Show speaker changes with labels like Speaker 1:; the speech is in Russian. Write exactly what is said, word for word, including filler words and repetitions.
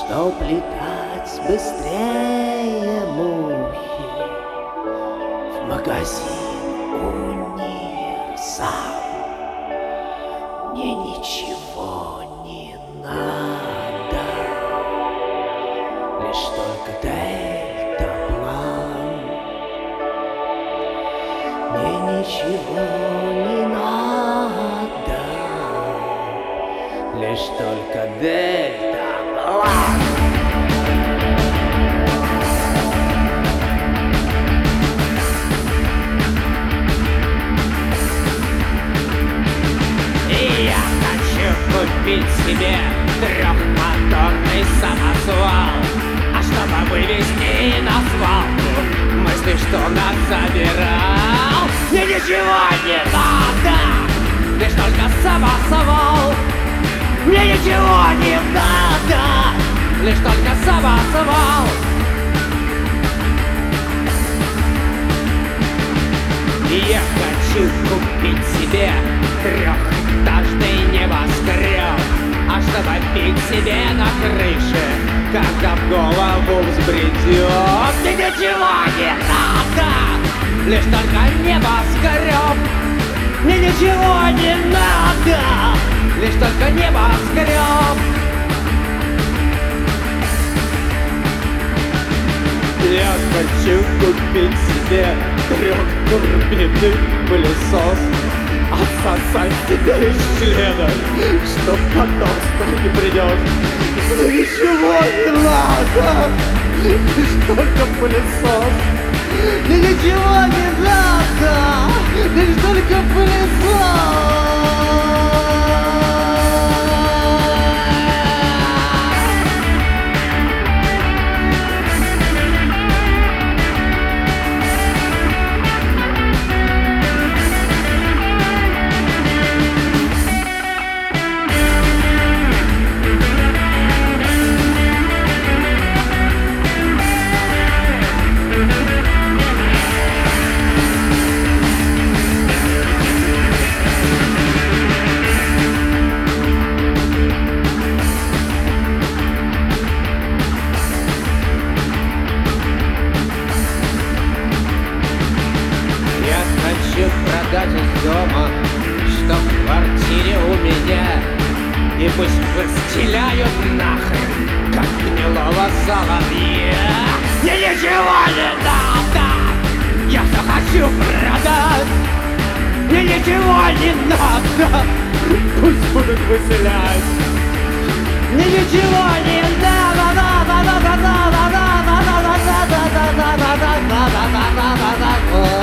Speaker 1: Чтоб летать быстрее мухи, в магазин универсам. Мне ничего не надо, лишь только дельтаплан. Мне ничего не надо, лишь только дельтаплан. Купить себе трехмоторный самосвал, а чтобы вывести на свалку мысли, что нас забирал. Мне ничего не надо, лишь только самосвал. Мне ничего не надо, лишь только самосвал. Я хочу купить себе трехэтажный небоскреб, а чтобы пить себе на крыше, когда в голову взбредет. Мне ничего не надо, лишь только небоскреб. Мне ничего не надо, лишь только небоскреб. Я хочу купить себе трехтурбинный пылесос, отсосать себе из члена, чтоб потом что не придет. Мне ничего не надо, лишь только пылесос. Мне ничего не надо, лишь только пылесос. Продать из дома, что в квартире у меня, и пусть постеляют нахрен, как гнилого соловья. Мне ничего не надо, я все хочу продать. Мне ничего не надо, пусть будут выселять. Мне ничего не надо, надо, надо, надо, надо, надо, надо, надо, надо, надо, надо, надо, надо.